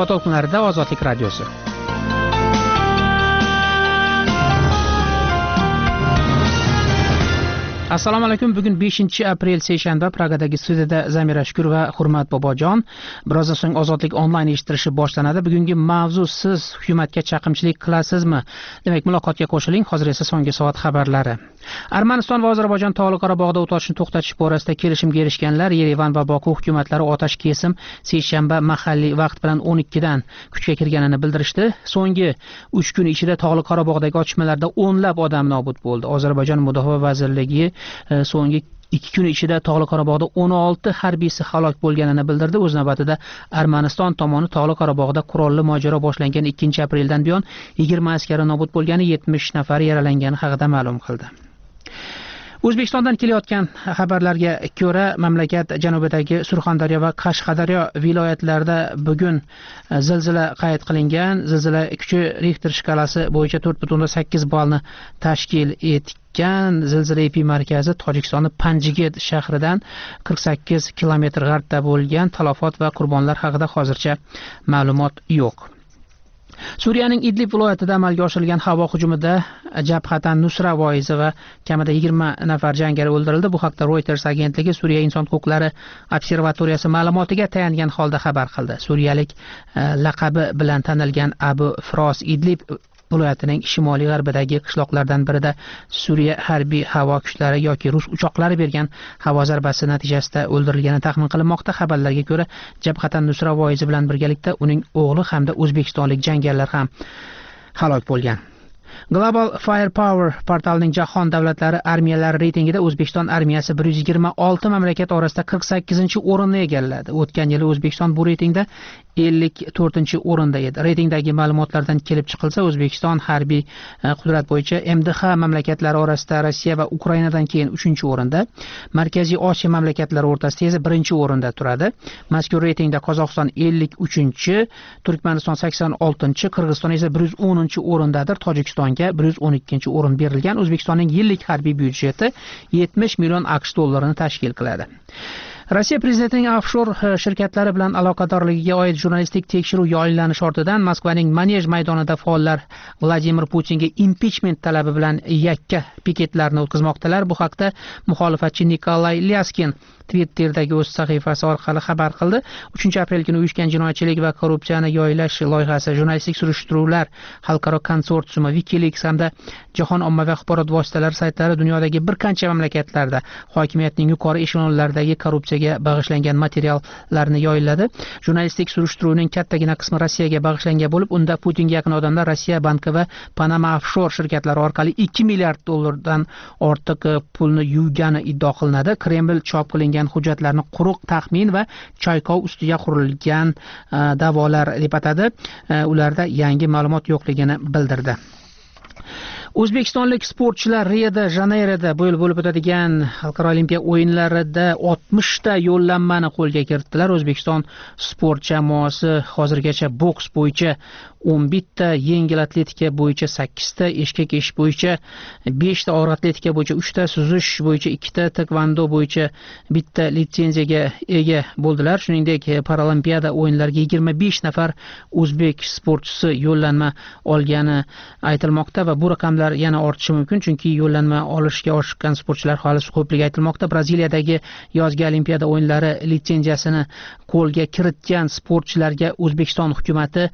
Havo to'lqinlarida Ozodlik radiosi. Assalomu alaykum. Bugun 5-aprel seshanba. Pragadagi studiyada Zamira Shukur va Hurmat Bobojon. Birozdan so'ng Ozodlik onlayn eshittirishi boshlanadi. Bugungi mavzu: siz hukumatga chaqimchilik qilasizmi? Demak, muloqotga qo'shiling. Hozir esa so'nggi soat xabarlari. Armaniston va Ozarbayjon Tog'li Qorabog'da o't ochishni to'xtatish borasida kelishimga erishganlar. Yerevan va Boku hukumatlari otash kesim seshanba mahalliy vaqt bilan 12 dan kuchga kirganini bildirishdi. So'nggi 3 kun ichida Tog'li Qorabog'dagi otishmalarda o'nlab odam nobud bo'ldi. Ozarbayjon Mudofaa vazirligi so'nggi 2 kun ichida Tog'li Qorabog'da 16 harbiysi halok bo'lganini bildirdi. O'z navbatida Armaniston tomoni Tog'li Qorabog'da qurolli mojaro boshlangan 2-apreldan buyon 20 askari nobud bo'lgani, 70 nafari yaralangani haqida ma'lum qildi. O'zbekistondan kelayotgan xabarlarga ko'ra, mamlakat janubidagi Surxondaryo va Qashqadaryo viloyatlarida bugun zilzila qayd qilingan. Zilzila kuchi Richter shkalasi bo'yicha 4.8 ballni tashkil etgan. Zilzila epimarkazi Tojikistonning Panjged shahridan 48 kilometr g'arbda bo'lgan. Talafot va qurbonlar haqida hozircha ma'lumot yo'q. Suriyaning Idlib viloyatida amalga oshirilgan havo hujumida Jabhatan Nusra voizi va kamida 20 nafar jangari o'ldirildi. Bu haqda Reuters agentligi Suriya inson huquqlari observatoriyasi ma'lumotiga tayangan holda xabar qildi. Suriyalik laqabi bilan tanilgan Abu Fros Idlib viloyatining shimoliy g'arbidagi qishloqlardan birida Suriya harbiy havo kuchlari yoki rus uchoqlari bergan havo zarbasi natijasida o'ldirilgani taxmin qilinmoqda. Xabarlarga ko'ra, Jabhatan Nusra voizi bilan birgalikda uning o'g'li hamda o'zbekistonlik jangarilar ham halok bo'lgan. Global Firepower portalining jahon davlatlari armiyalari reytingida O'zbekiston armiyasi 126 mamlakat orasida 48-o'rinni egalladi. O'tgan yili O'zbekiston bu reytingda 54-o'rinda edi. Reytingdagi ma'lumotlardan kelib chiqilsa, O'zbekiston harbiy qudrat bo'yicha MDH mamlakatlari orasida Rossiya va Ukrainadan keyin 3-o'rinda, Markaziy Osiyo mamlakatlari o'rtasida esa 1-o'rinda turadi. Mazkur reytingda Qozog'iston 53-chi, Turkmaniston 86-chi, Qirg'iziston esa 110-o'rindadir. Tojikistonga 112-o'rin berilgan. O'zbekistonning yillik harbiy byudjeti 70 million AQSh dollarini tashkil qiladi. Rossiya prezidentining offshor shirkatlari bilan aloqadorligiga oid jurnalistik tekshiruv yo'llanish ortidan Moskvaning Manej maydonida faollar Vladimir Putinga impichment talabi bilan yakka piketlarni o'tkazmoqdalar. Bu haqda muxolifatchi Nikolay Lyaskin Twitter'dagi o'z sahifasi orqali xabar qildi. 3-aprel kuni uyushgan jinoyatchilik va korrupsiyani yoyilash loyihasi jurnalistik surishtiruvlar xalqaro konsorsiumi WikiLeaks hamda jahon ommaviy axborot vositalari saytlari dunyodagi bir qancha mamlakatlarda hokimiyatning yuqori eshelonlaridagi korrupsiyaga bag'ishlangan materiallarni yoyiladi. Jurnalistik surishtiruvning kattagina qismi Rossiyaga bag'ishlangan bo'lib, unda Putinga yaqin odamlar Rossiya banki va Panama offshor shirkatlari orqali 2 milliard dollardan ortiq pulni yuvgani iddia qilinadi. Kreml chop qilingan hujjatlarni quruq taxmin va choykov ustiga qurilgan da'volar deb atadi. Ularda yangi ma'lumot yo'qligini bildirdi. O'zbekistonlik sportchilar Rio-de-Janeyroda bo'lib o'tadigan xalqaro olimpiya o'yinlarida 60 ta yo'llanmani qo'lga kiritdilar. O'zbekiston sport jamoasi hozirgacha boks bo'yicha 11 ta, yengil atletika bo'yicha 8 ta, eshkak eshish bo'yicha 5 ta, og'ir atletika bo'yicha 3 ta, suzish bo'yicha 2 ta, taekvondo bo'yicha 1 ta litsenziyaga ega bo'ldilar. Shuningdek, Paralimpiada o'yinlariga 25 nafar o'zbek sportchisi yo'llanma olgani aytilmoqda va bu raqamlar yana ortishi mumkin, chunki yo'llanma olishga oshiqqan sportchilar hali ko'pligi aytilmoqda. Braziliyadagi yozgi olimpiada o'yinlari litsenziyasini qo'lga kiritgan sportchilarga O'zbekiston hukumatati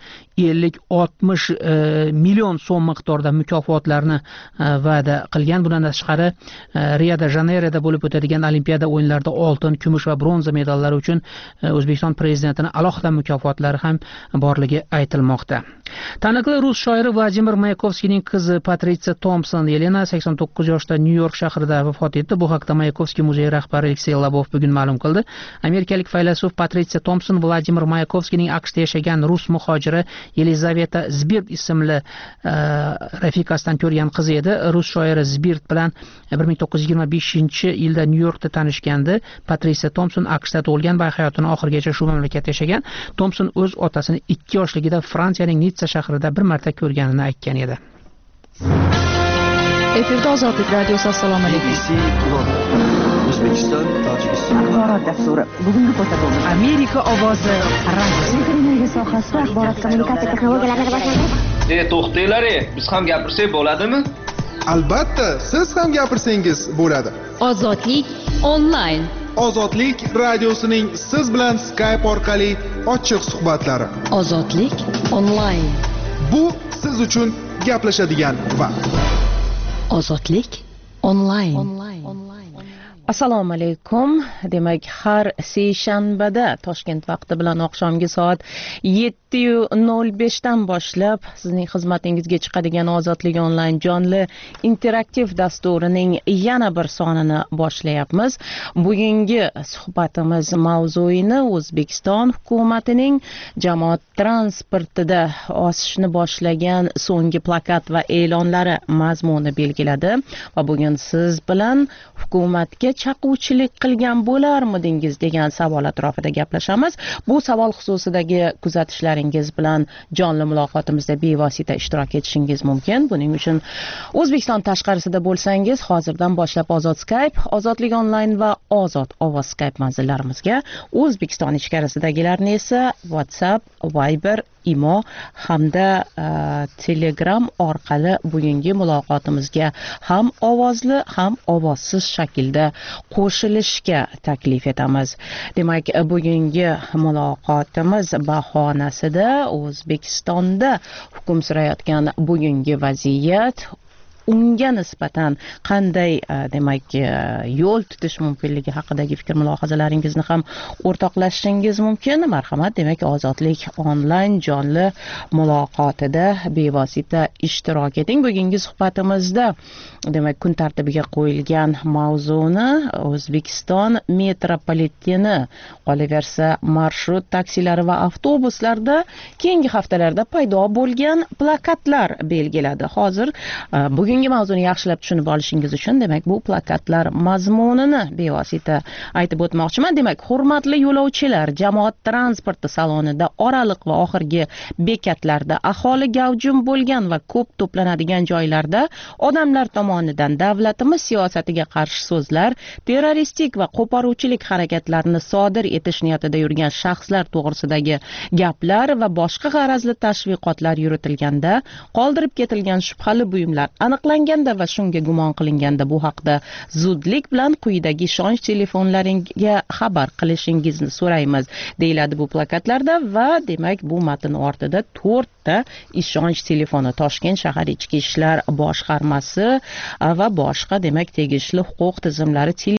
50-60 million so'm miqdorida mukofotlarni va'da qilgan. Bundan tashqari, Rio-de-Janeyroda bo'lib o'tadigan olimpiada o'yinlarida oltin, kumush va bronza medallari uchun O'zbekiston prezidentining alohida mukofotlari ham borligi aytilmoqda. Taniqli rus shoiri Vladimir Mayakovskiyning qizi Patritsiya Thompson Yelena 89 yoshda Nyu-York shahrida vafot etdi. Bu haqda Mayakovskiy muzeyi rahbari Aleksey Labov bugun ma'lum qildi. Amerikalik faylasuf Patritsiya Thompson Vladimir Mayakovskiyning AQShda yashagan rus muhojiri Yelizaveta Zbirt ismli rafiqasidan ko'rgan qizi edi. Rus shoiri Zbirt bilan 1925-yilda Nyu-Yorkda tanishgandi. Patritsiya Thompson AQShda tug'ilgan va hayotining oxirigacha shu mamlakatda yashagan. Thompson o'z otasini 2 yoshligida Fransiyaning Nitsa shahrida bir marta ko'rganini aytgan edi. Efirda Ozodlik radiosi. Assalomu alaykum. O'zbekiston, Tojikiston. Axborot dasturi. Bugungi ko'rsatuvimiz Amerika ovozi radiosi. Energiya sohasida axborot kommunikatsiya texnologiyalarini rivojlantirish. To'xtanglar, biz ham gapirsak bo'ladimi? Albatta, siz ham gapirsangiz bo'ladi. Ozodlik onlayn. Ozodlik radiosining siz bilan Skype orqali ochiq suhbatlari. Ozodlik onlayn. Bu siz uchun gaplashadigan vaqt. Ozodlik onlayn. Assalomu alaykum. Demak, har seshanbada Toshkent vaqti bilan oqshomgi soat 7:05 dan boshlab sizning xizmatingizga chiqadigan Ozodlik onlayn jonli interaktiv dasturining yana bir sonini boshlayapmiz. Bugungi suhbatimiz mavzuini O'zbekiston hukumatining jamoat transportida osishni boshlagan so'nggi plakat va e'lonlari mazmuni belgiladi va bugun siz bilan hukumatga chaquvchilik qilgan bo'larmidingiz degan savol atrofida gaplashamiz. Bu savol xususidagi kuzatishlaringiz bilan jonli muloqotimizda bevosita ishtirok etishingiz mumkin. Buning uchun O'zbekiston tashqarisida bo'lsangiz, hozirdan boshlab Ozod Skype, Ozodlik onlayn va Ozod ovoz Skype manzillarimizga, O'zbekiston ichkarisidagilarni esa WhatsApp, Viber, Imo hamda Telegram orqali bugungi muloqotimizga ham ovozli, ham ovozsiz shaklda qo'shilishga taklif etamiz. Demak, bugungi muloqotimiz bahonasida O'zbekistonda hukm surayotgan bugungi vaziyat, unga nisbatan qanday demak yo'l tutish mumkinligi haqidagi fikr mulohazalaringizni ham o'rtoqlashishingiz mumkin. Marhamat, demak Ozodlik onlayn jonli muloqotida bevosita ishtirok eting. Bugungi suhbatimizda demak kun tartibiga qo'yilgan mavzuni O'zbekiston metropoliteni, qolaversa marshrut taksilari va avtobuslarda keyingi haftalarda paydo bo'lgan plakatlar belgiladi. Hozir bugungi mavzuni yaxshilab tushunib olishingiz uchun demak bu plakatlar mazmunini bevosita aytib o'tmoqchiman. Demak, hurmatli yo'lovchilar, jamoat transporti salonida, oraliq va oxirgi bekatlarda, aholi gavjum bo'lgan va ko'p to'planadigan joylarda odamlar tomonidan davlatimiz siyosatiga qarshi so'zlar, terroristik va qo'poruvchilik harakatlarini sodir etish niyatida yurgan shaxslar to'g'risidagi gaplar va boshqa g'arazli tashviqotlar yuritilganda, qoldirib ketilgan shubhali buyumlar aniqlanganda va shunga gumon qilinganda bu haqda zudlik bilan quyidagi ishonch telefonlaringga xabar qilishingizni so'raymiz, deyiladi bu plakatlarda va demak bu matn ortida 4 ta ishonch telefoni, Toshkent shahar ichki ishlar boshqarmasi va boshqa demak tegishli huquq tizimlari